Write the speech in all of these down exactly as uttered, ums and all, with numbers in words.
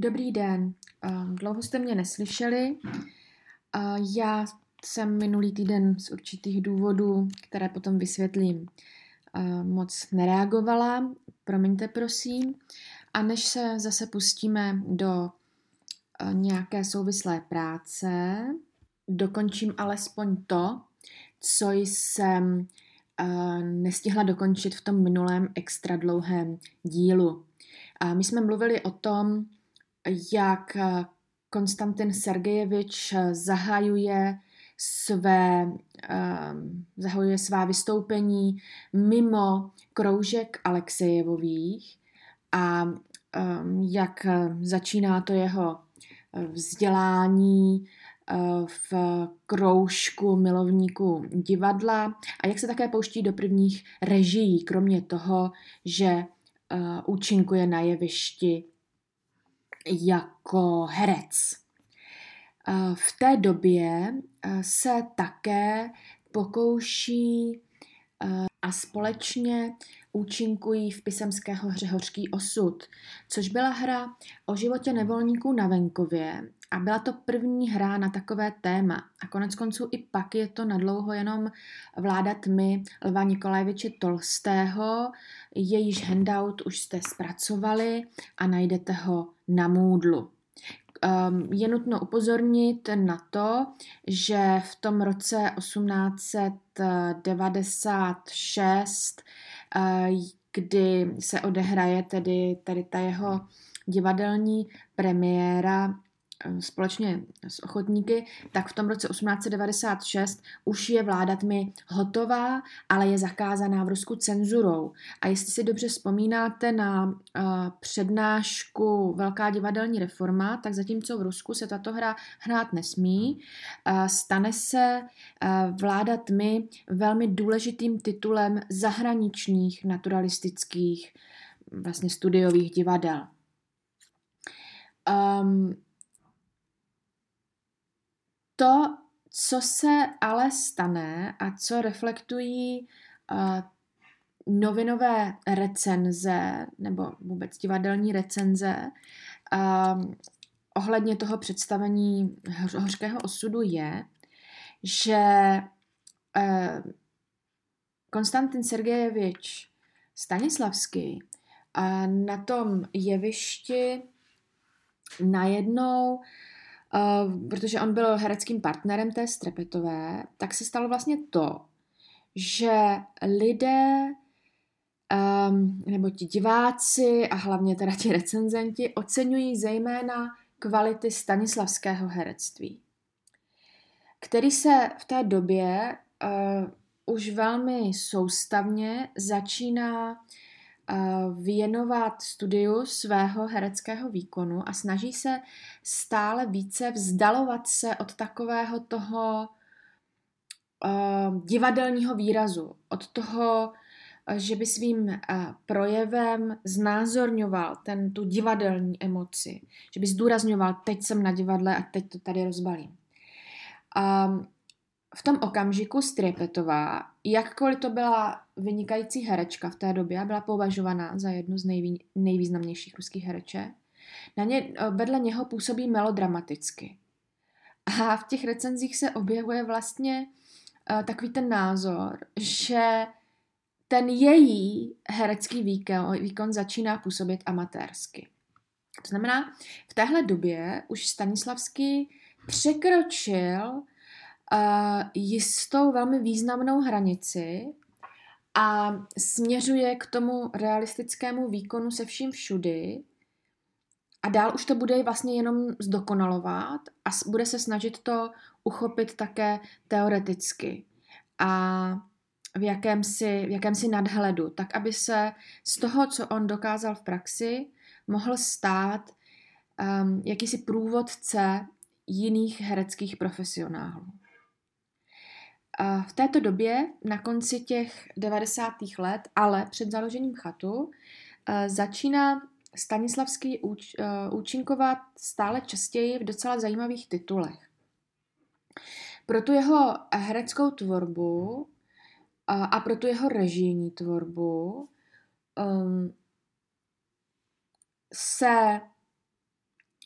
Dobrý den, dlouho jste mě neslyšeli. Já jsem minulý týden z určitých důvodů, které potom vysvětlím, moc nereagovala. Promiňte prosím. A než se zase pustíme do nějaké souvislé práce, dokončím alespoň to, co jsem nestihla dokončit v tom minulém extra dlouhém dílu. My jsme mluvili o tom, jak Konstantin Sergejevič zahajuje své, zahajuje svá vystoupení mimo kroužek Alexejevových a jak začíná to jeho vzdělání v kroužku milovníků divadla a jak se také pouští do prvních režií, kromě toho, že účinkuje na jevišti jako herec. V té době se také pokouší a společně účinkují v Pisemského Hřehořský osud, což byla hra o životě nevolníků na venkově a byla to první hra na takové téma. A konec konců i pak je to nadlouho jenom Vláda tmy Lva Nikolajeviče Tolstého, jejíž handout už jste zpracovali a najdete ho na Moodlu. Je nutno upozornit na to, že v tom roce osmnáct set devadesát šest, kdy se odehraje tedy tady ta jeho divadelní premiéra společně s ochotníky, tak v tom roce osmnáct set devadesát šest už je Vláda tmy hotová, ale je zakázaná v Rusku cenzurou. A jestli si dobře vzpomínáte na uh, přednášku Velká divadelní reforma, tak zatímco v Rusku se tato hra hrát nesmí, uh, stane se uh, Vláda tmy velmi důležitým titulem zahraničních naturalistických vlastně studiových divadel. Um, To, co se ale stane a co reflektují uh, novinové recenze nebo vůbec divadelní recenze uh, ohledně toho představení Hořkého osudu je, že uh, Konstantin Sergejevič Stanislavský uh, na tom jevišti najednou Uh, protože on byl hereckým partnerem té Strepetové, tak se stalo vlastně to, že lidé um, nebo ti diváci a hlavně teda ti recenzenti oceňují zejména kvality stanislavského herectví, který se v té době uh, už velmi soustavně začíná věnovat studiu svého hereckého výkonu a snaží se stále více vzdalovat se od takového toho uh, divadelního výrazu, od toho, že by svým uh, projevem znázorňoval ten, tu divadelní emoci, že by zdůrazňoval, teď jsem na divadle a teď to tady rozbalím. Um, V tom okamžiku Striepetová, jakkoliv to byla vynikající herečka v té době, byla považovaná za jednu z nejvý, nejvýznamnějších ruských hereček, na ně, vedle něho působí melodramaticky. A v těch recenzích se objevuje vlastně uh, takový ten názor, že ten její herecký výkon, výkon začíná působit amatérsky. To znamená, v téhle době už Stanislavský překročil Uh, jistou velmi významnou hranici a směřuje k tomu realistickému výkonu se vším všudy a dál už to bude vlastně jenom zdokonalovat a bude se snažit to uchopit také teoreticky a v jakémsi, v jakémsi nadhledu, tak aby se z toho, co on dokázal v praxi, mohl stát um, jakýsi průvodce jiných hereckých profesionálů. V této době, na konci těch devadesátých let, ale před založením chatu, začíná Stanislavský úč, účinkovat stále častěji v docela zajímavých titulech. Pro tu jeho hereckou tvorbu a, a pro tu jeho režijní tvorbu um, se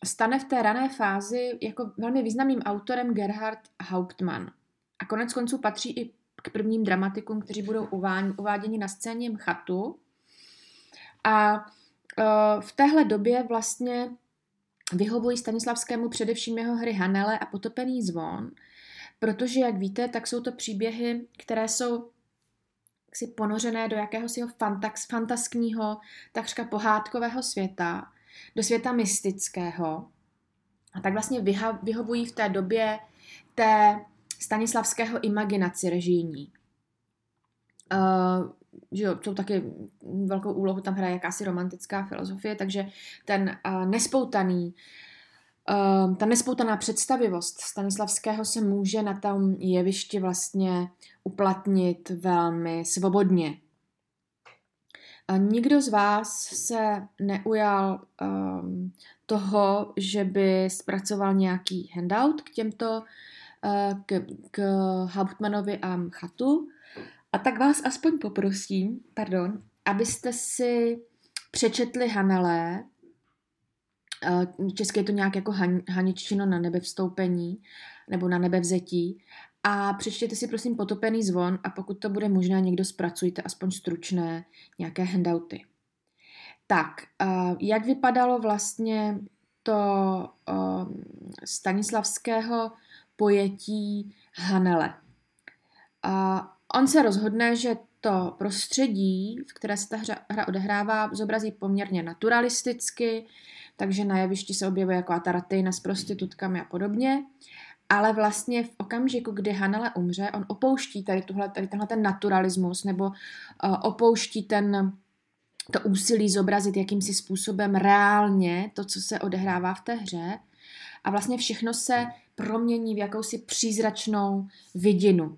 stane v té rané fázi jako velmi významným autorem Gerhard Hauptmann. A konec konců patří i k prvním dramatikům, kteří budou uváděni na scéně Mchatu. A v téhle době vlastně vyhovují Stanislavskému především jeho hry Hanele a Potopený zvon, protože, jak víte, tak jsou to příběhy, které jsou si ponořené do jakéhosi fantax, fantaskního, takřka pohádkového světa, do světa mystického. A tak vlastně vyha, vyhovují v té době té Stanislavského imaginaci režijní. Uh, že jo, jsou taky velkou úlohu, tam hraje jakási romantická filozofie, takže ten uh, nespoutaný, uh, ta nespoutaná představivost Stanislavského se může na tom jevišti vlastně uplatnit velmi svobodně. Uh, nikdo z vás se neujal um, toho, že by zpracoval nějaký handout k těmto, uh, k, k Hauptmannovi a Mchatu. A tak vás aspoň poprosím, pardon, abyste si přečetli Hanele, česky je to nějak jako han, haničtino na nebevstoupení, nebo na nebevzetí, a přečtěte si prosím Potopený zvon a pokud to bude možné, někdo zpracujte aspoň stručné nějaké handouty. Tak, jak vypadalo vlastně to stanislavského pojetí Hanele? On se rozhodne, že to prostředí, v které se ta hra, hra odehrává, zobrazí poměrně naturalisticky, takže na jevišti se objevuje jako ta ratejna s prostitutkami a podobně, ale vlastně v okamžiku, kdy Hanele umře, on opouští tady, tuhle, tady tenhle ten naturalismus nebo uh, opouští ten, to úsilí zobrazit jakýmsi způsobem reálně to, co se odehrává v té hře a vlastně všechno se promění v jakousi přízračnou vidinu.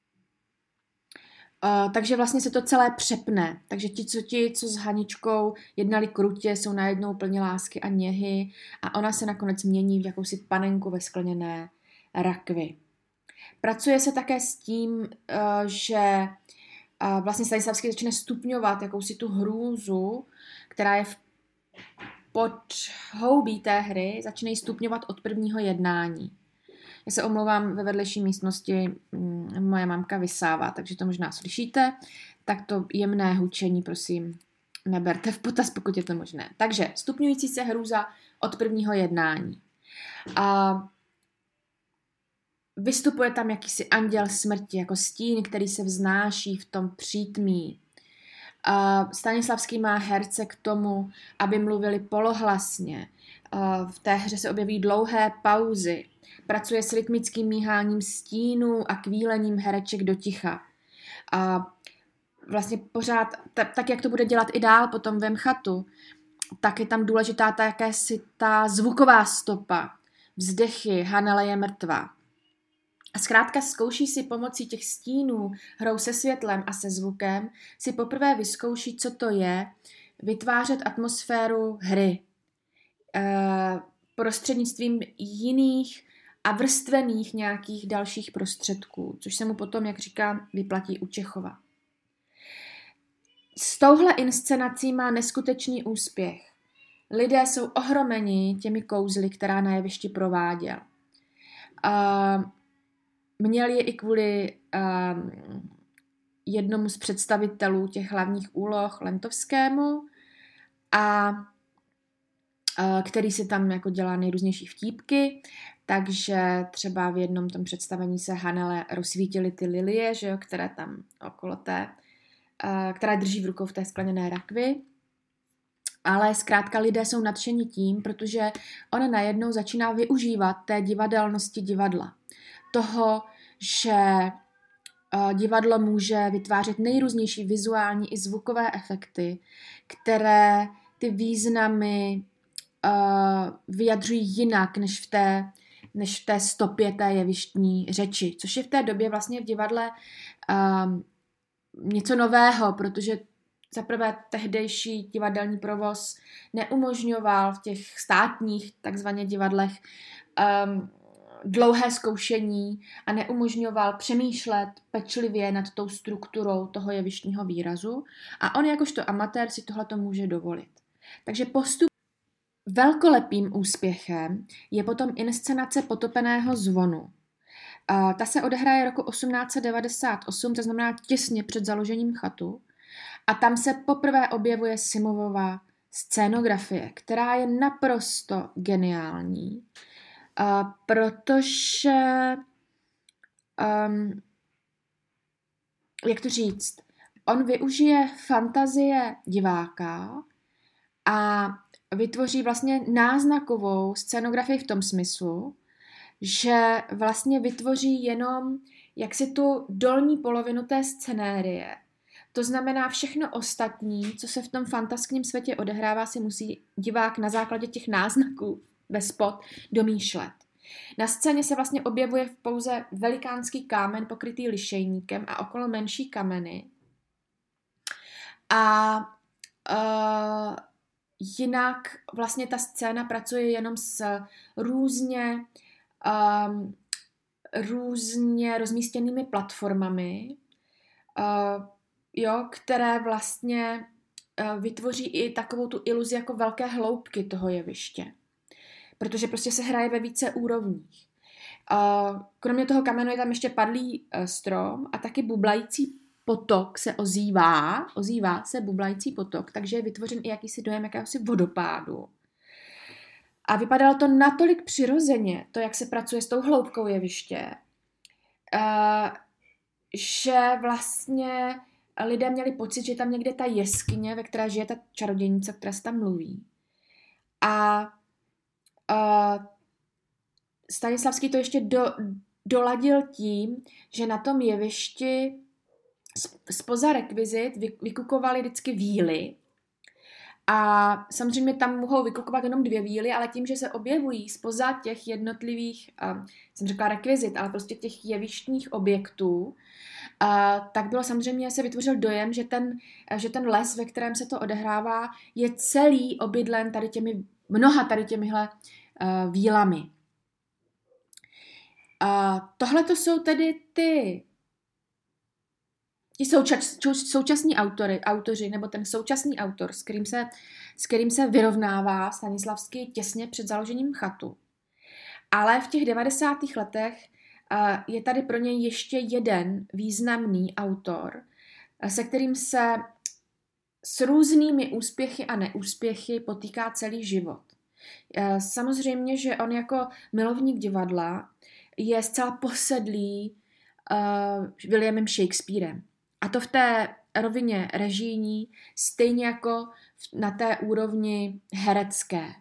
Uh, takže vlastně se to celé přepne. Takže ti, co ti, co s Haničkou jednali krutě, jsou najednou plně lásky a něhy a ona se nakonec mění v jakousi panenku ve skleněné rakvi. Pracuje se také s tím, uh, že uh, vlastně Stanislavský začne stupňovat jakousi tu hrůzu, která je v podhoubí té hry, začne ji stupňovat od prvního jednání. Já se omlouvám, ve vedlejší místnosti moje mamka vysává, takže to možná slyšíte. Tak to jemné hučení, prosím, neberte v potaz, pokud je to možné. Takže stupňující se hrůza od prvního jednání. A vystupuje tam jakýsi anděl smrti, jako stín, který se vznáší v tom přítmí. A Stanislavský má herce k tomu, aby mluvili polohlasně. A v té hře se objeví dlouhé pauzy. Pracuje s rytmickým míháním stínů a kvílením hereček do ticha. A vlastně pořád, tak, tak jak to bude dělat i dál potom ve Mchatu, tak je tam důležitá ta jakési ta zvuková stopa. Vzdechy, Hanele je mrtvá. A zkrátka zkouší si pomocí těch stínů, hrou se světlem a se zvukem, si poprvé vyzkouší, co to je, vytvářet atmosféru hry. E, prostřednictvím jiných a vrstvených nějakých dalších prostředků, což se mu potom, jak říkám, vyplatí u Čechova. S touhle inscenací má neskutečný úspěch. Lidé jsou ohromeni těmi kouzly, která na jevišti prováděl. Uh, měl je i kvůli uh, jednomu z představitelů těch hlavních úloh, Lentovskému, a uh, který si tam jako dělá nejrůznější vtípky, takže třeba v jednom tom představení se Hanele rozsvítily ty lilie, že jo, které tam okolo té, uh, která drží v rukou v té skleněné rakvi. Ale zkrátka lidé jsou nadšeni tím, protože on najednou začíná využívat té divadelnosti divadla. Toho, že uh, divadlo může vytvářet nejrůznější vizuální i zvukové efekty, které ty významy uh, vyjadřují jinak než v té, než v té stopě té jevištní řeči, což je v té době vlastně v divadle uh, něco nového, protože zaprvé tehdejší divadelní provoz neumožňoval v těch státních takzvaně divadlech um, dlouhé zkoušení a neumožňoval přemýšlet pečlivě nad tou strukturou toho jevištního výrazu a on jakožto amatér si tohleto může dovolit. Takže postup velkolepým úspěchem je potom inscenace Potopeného zvonu. Uh, ta se odehraje roku osmnáct set devadesát osm, to znamená těsně před založením chatu. A tam se poprvé objevuje Simovova scénografie, která je naprosto geniální, uh, protože, um, jak to říct, on využije fantazie diváka a vytvoří vlastně náznakovou scénografii v tom smyslu, že vlastně vytvoří jenom jaksi tu dolní polovinu té scenérie. To znamená, všechno ostatní, co se v tom fantaskním světě odehrává, si musí divák na základě těch náznaků ve spod domýšlet. Na scéně se vlastně objevuje pouze velikánský kámen pokrytý lišejníkem a okolo menší kameny. A uh, jinak vlastně ta scéna pracuje jenom s různě, um, různě rozmístěnými platformami, uh, jo, které vlastně uh, vytvoří i takovou tu iluzi jako velké hloubky toho jeviště. Protože prostě se hraje ve více úrovních. Uh, kromě toho kamenu je tam ještě padlý uh, strom a taky bublající potok se ozývá, ozývá se bublající potok, takže je vytvořen i jakýsi dojem jakéhosi vodopádu. A vypadalo to natolik přirozeně, to, jak se pracuje s tou hloubkou jeviště, uh, že vlastně lidé měli pocit, že je tam někde ta jeskyně, ve které žije ta čarodějnice, která se tam mluví. A uh, Stanislavský to ještě do, doladil tím, že na tom jevišti spoza rekvizit vykukovali vždycky víly. A samozřejmě tam mohou vykukovat jenom dvě víly, ale tím, že se objevují spoza těch jednotlivých, uh, jsem řekla rekvizit, ale prostě těch jevištních objektů, uh, tak bylo samozřejmě, se vytvořil dojem, že ten, že ten les, ve kterém se to odehrává, je celý obydlen tady těmi, mnoha tady těmihle uh, vílami. Uh, Tohle to jsou tedy ty Ti součas, současní autory, autoři, nebo ten současný autor, s kterým, se, s kterým se vyrovnává Stanislavský těsně před založením chatu. Ale v těch devadesátých letech uh, je tady pro něj ještě jeden významný autor, se kterým se s různými úspěchy a neúspěchy potýká celý život. Uh, samozřejmě, že on jako milovník divadla je zcela posedlý uh, Williamem Shakespearem. A to v té rovině režijní, stejně jako na té úrovni herecké.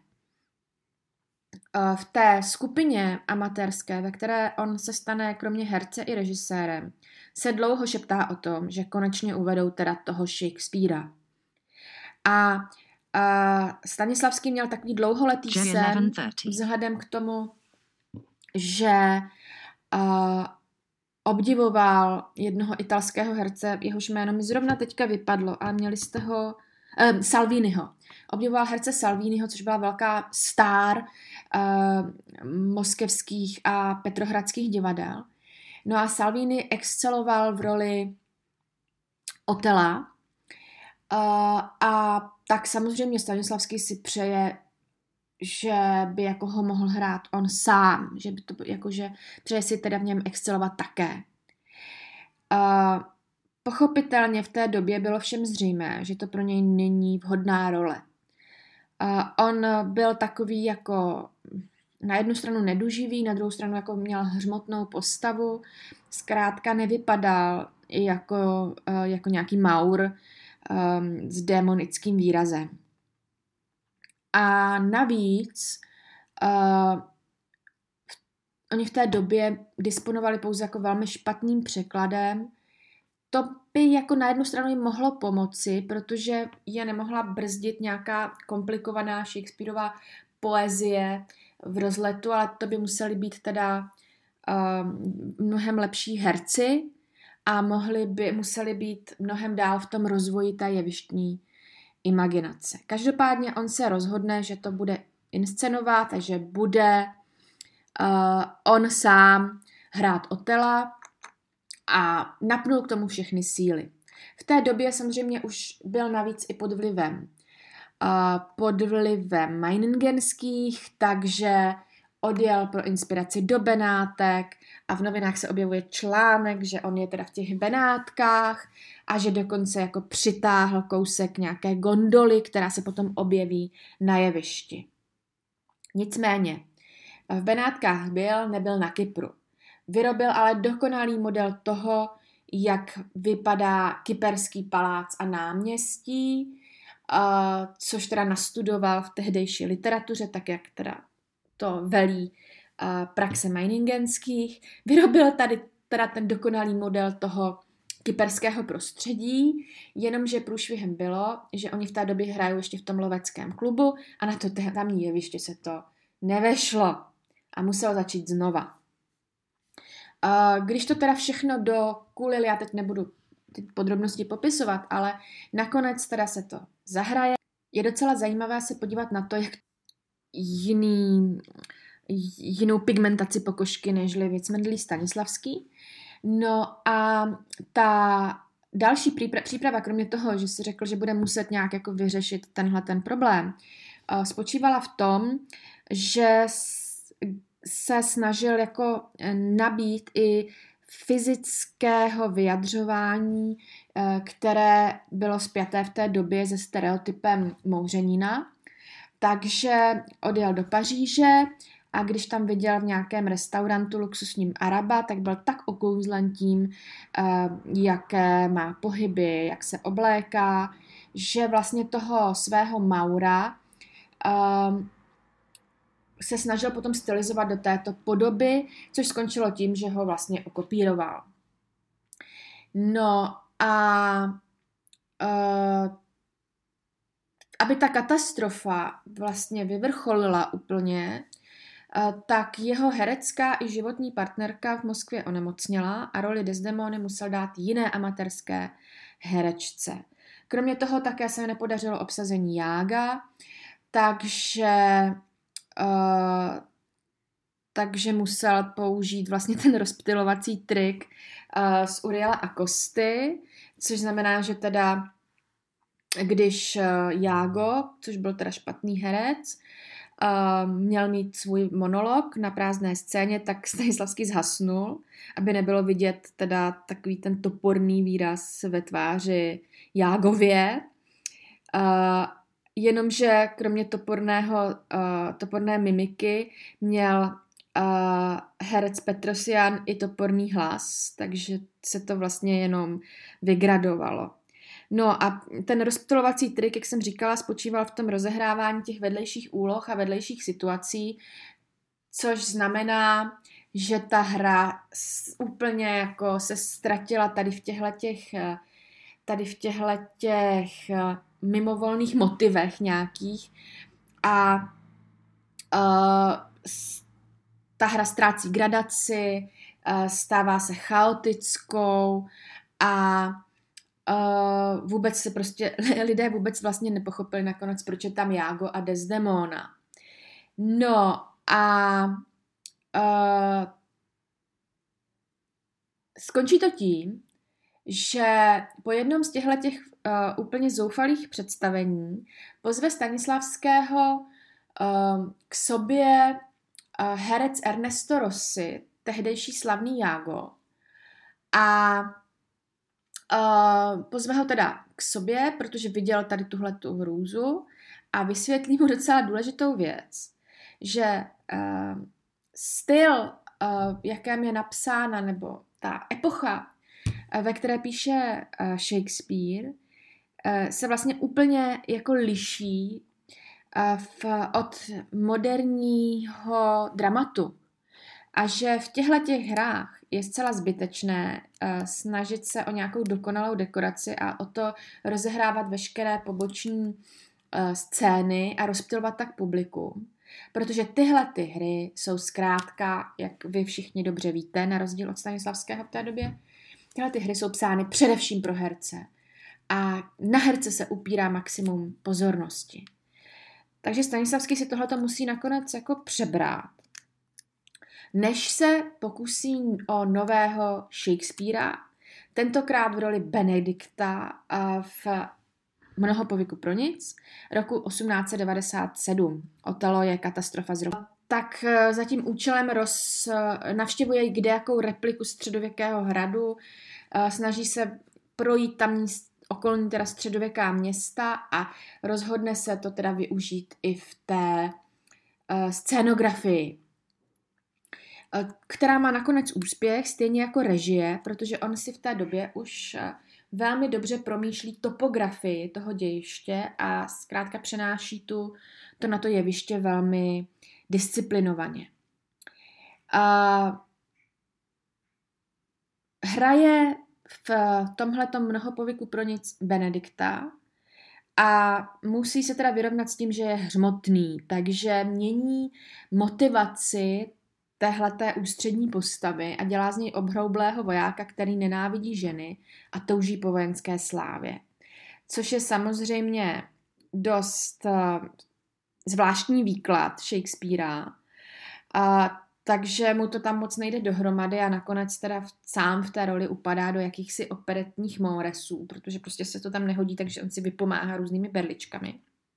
V té skupině amatérské, ve které on se stane kromě herce i režisérem, se dlouho šeptá o tom, že konečně uvedou teda toho Shakespearea. A, a Stanislavský měl takový dlouholetý sen vzhledem k tomu, že a, obdivoval jednoho italského herce, jehož jméno mi zrovna teďka vypadlo, ale měli jste ho, eh, Salviniho. Obdivoval herce Salviniho, což byla velká star eh, moskevských a petrohradských divadel. No a Salvini exceloval v roli Otela eh, a tak samozřejmě Stanislavský si přeje, že by jako ho mohl hrát on sám, že by to jakože přeje si teda v něm excelovat také. Uh, pochopitelně v té době bylo všem zřejmé, že to pro něj není vhodná role. Uh, on byl takový jako na jednu stranu neduživý, na druhou stranu jako měl hřmotnou postavu, zkrátka nevypadal jako, uh, jako nějaký maur um, s démonickým výrazem. A navíc uh, oni v té době disponovali pouze jako velmi špatným překladem. To by jako na jednu stranu jim mohlo pomoci, protože je nemohla brzdit nějaká komplikovaná Shakespearova poezie v rozletu, ale to by museli být teda uh, mnohem lepší herci a mohli by, museli být mnohem dál v tom rozvoji té jevištní imaginace. Každopádně on se rozhodne, že to bude inscenovat a že bude uh, on sám hrát Otela a napnul k tomu všechny síly. V té době samozřejmě už byl navíc i pod vlivem pod vlivem Meiningenských, takže odjel pro inspiraci do Benátek a v novinách se objevuje článek, že on je teda v těch Benátkách a že dokonce jako přitáhl kousek nějaké gondoly, která se potom objeví na jevišti. Nicméně, v Benátkách byl, nebyl na Kypru. Vyrobil ale dokonalý model toho, jak vypadá kyperský palác a náměstí, Uh, což teda nastudoval v tehdejší literatuře, tak jak teda to velí uh, praxe Meiningenských. Vyrobil tady teda ten dokonalý model toho kyperského prostředí, jenomže průšvihem bylo, že oni v té době hrajou ještě v tom loveckém klubu a na to tamní jeviště se to nevešlo a musel začít znova. Uh, když to teda všechno dokulili, já teď nebudu ty podrobnosti popisovat, ale nakonec teda se to zahraje. Je docela zajímavé se podívat na to, jak jiný, jinou pigmentaci pokožky nežli Věcmedlý Stanislavský. No a ta další příprava, kromě toho, že si řekl, že bude muset nějak jako vyřešit tenhle ten problém, spočívala v tom, že se snažil jako nabít i fyzického vyjadřování, které bylo spjaté v té době se stereotypem mouřenina. Takže odjel do Paříže a když tam viděl v nějakém restaurantu luxusním Araba, tak byl tak okouzlen tím, jaké má pohyby, jak se obléká, že vlastně toho svého Maura se snažil potom stylizovat do této podoby, což skončilo tím, že ho vlastně ukopíroval. No a uh, aby ta katastrofa vlastně vyvrcholila úplně, uh, tak jeho herecká i životní partnerka v Moskvě onemocněla a roli Desdemony musel dát jiné amatérské herečce. Kromě toho také se nepodařilo obsazení Jága, takže Uh, takže musel použít vlastně ten rozptylovací trik uh, z Uriela Akosty, což znamená, že teda když uh, Jágo, což byl teda špatný herec, uh, měl mít svůj monolog na prázdné scéně, tak Stanislavský zhasnul, aby nebylo vidět teda takový ten toporný výraz ve tváři Jágově. Uh, Jenomže kromě toporného, uh, toporné mimiky měl uh, herec Petrosian i toporný hlas, takže se to vlastně jenom vygradovalo. No a ten rozptylovací trik, jak jsem říkala, spočíval v tom rozehrávání těch vedlejších úloh a vedlejších situací, což znamená, že ta hra úplně jako se ztratila tady v těchhletěch, tady v těchhletěch mimovolných motivech nějakých a uh, ta hra ztrácí gradaci, uh, stává se chaotickou a uh, vůbec se prostě, lidé vůbec vlastně nepochopili nakonec, proč je tam Jágo a Desdemona. No a uh, skončí to tím, že po jednom z těchto těch uh, úplně zoufalých představení pozve Stanislavského uh, k sobě uh, herec Ernesto Rossi, tehdejší slavný Jágo. A uh, pozve ho teda k sobě, protože viděl tady tuhletu hrůzu a vysvětlí mu docela důležitou věc, že uh, styl, uh, jakém je napsána, nebo ta epocha, ve které píše Shakespeare, se vlastně úplně jako liší v, od moderního dramatu. A že v těchto těch hrách je zcela zbytečné snažit se o nějakou dokonalou dekoraci a o to rozehrávat veškeré poboční scény a rozptylovat tak publikum. Protože tyhle ty hry jsou zkrátka, jak vy všichni dobře víte, na rozdíl od Stanislavského v té době, tyhle ty hry jsou psány především pro herce a na herce se upírá maximum pozornosti. Takže Stanislavský si tohleto musí nakonec jako přebrát, než se pokusí o nového Shakespearea, tentokrát v roli Benedikta v Mnoho povyku pro nic, roku osmnáct set devadesát sedm. Otelo je katastrofa z roku. Tak za tím účelem roz, navštěvuje kdejakou repliku středověkého hradu, snaží se projít tamní okolní teda středověká města a rozhodne se to teda využít i v té uh, scénografii, uh, která má nakonec úspěch, stejně jako režie, protože on si v té době už uh, velmi dobře promýšlí topografii toho dějiště a zkrátka přenáší tu, to na to jeviště velmi disciplinovaně. Uh, hraje v tomhletom Mnoho povyku pro nic Benedikta a musí se teda vyrovnat s tím, že je hřmotný, takže mění motivaci téhleté ústřední postavy a dělá z něj obhroublého vojáka, který nenávidí ženy a touží po vojenské slávě. Což je samozřejmě dost uh, zvláštní výklad Shakespearea, a takže mu to tam moc nejde dohromady a nakonec teda sám v té roli upadá do jakýchsi operetních móresů, protože prostě se to tam nehodí, takže on si vypomáhá různými berličkami.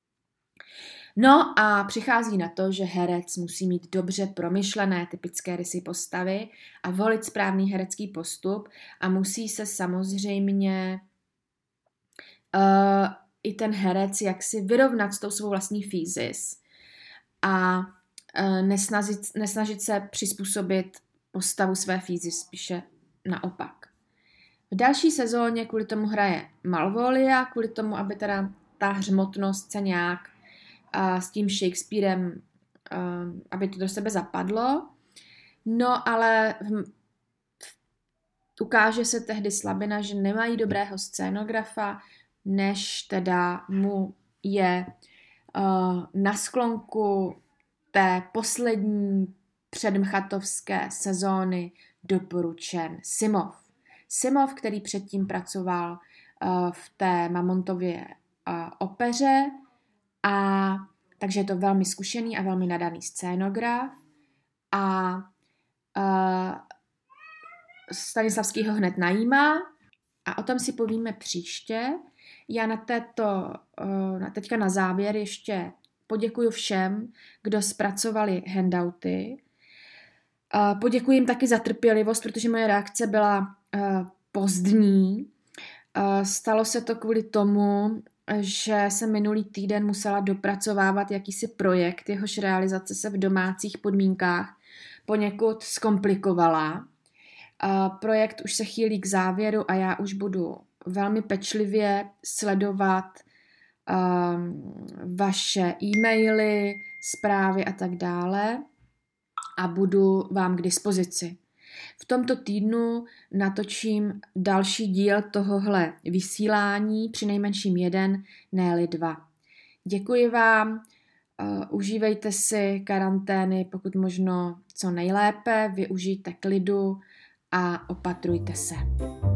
No a přichází na to, že herec musí mít dobře promyšlené typické rysy postavy a volit správný herecký postup a musí se samozřejmě uh, i ten herec jaksi vyrovnat s tou svou vlastní fízis a Nesnažit, nesnažit se přizpůsobit postavu své fízy, spíše naopak. V další sezóně kvůli tomu hraje Malvolia, kvůli tomu, aby teda ta hřmotnost se nějak uh, s tím Shakespearem, uh, aby to do sebe zapadlo. No ale v, v, ukáže se tehdy slabina, že nemají dobrého scénografa, než teda mu je uh, na sklonku té poslední předmchatovské sezóny doporučen Simov. Simov, který předtím pracoval uh, v té Mamontově uh, opeře, a takže je to velmi zkušený a velmi nadaný scénograf a uh, Stanislavský ho hned najímá a o tom si povíme příště. Já na této, uh, teďka na závěr ještě poděkuji všem, kdo zpracovali handouty. Poděkuji jim taky za trpělivost, protože moje reakce byla pozdní. Stalo se to kvůli tomu, že jsem minulý týden musela dopracovávat jakýsi projekt, jehož realizace se v domácích podmínkách poněkud zkomplikovala. Projekt už se chýlí k závěru a já už budu velmi pečlivě sledovat vaše e-maily, zprávy a tak dále a budu vám k dispozici. V tomto týdnu natočím další díl tohohle vysílání, přinejmenším jeden, ne-li dva. Děkuji vám, uh, užívejte si karantény pokud možno co nejlépe, využijte klidu a opatrujte se.